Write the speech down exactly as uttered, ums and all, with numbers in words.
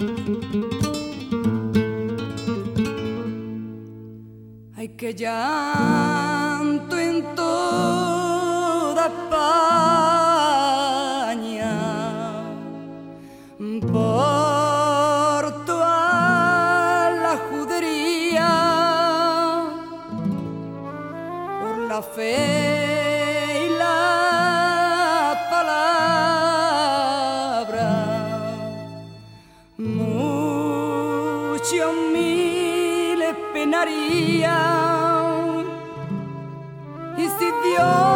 Ay, que llanto en toda España por toda la judería, por la fe y la palabra. Muchos miles penarían, y si Dios